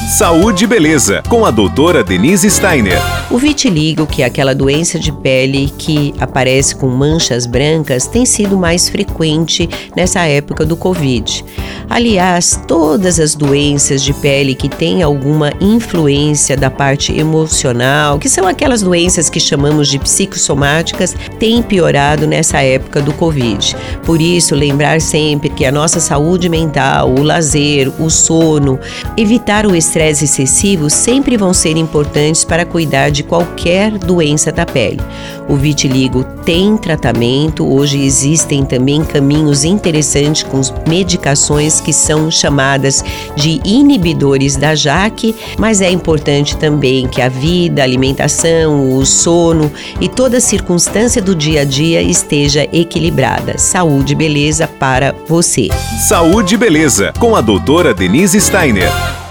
Saúde e Beleza, com a doutora Denise Steiner. O vitiligo, que é aquela doença de pele que aparece com manchas brancas, tem sido mais frequente nessa época do Covid. Aliás, todas as doenças de pele que têm alguma influência da parte emocional, que são aquelas doenças que chamamos de psicossomáticas, têm piorado nessa época do Covid. Por isso, lembrar sempre que a nossa saúde mental, o lazer, o sono, evitar o estresse excessivo sempre vão ser importantes para cuidar de qualquer doença da pele. O vitiligo tem tratamento, hoje existem também caminhos interessantes com medicações que são chamadas de inibidores da JAK, mas é importante também que a vida, a alimentação, o sono e toda a circunstância do dia a dia esteja equilibrada. Saúde e beleza para você. Saúde e Beleza, com a doutora Denise Steiner.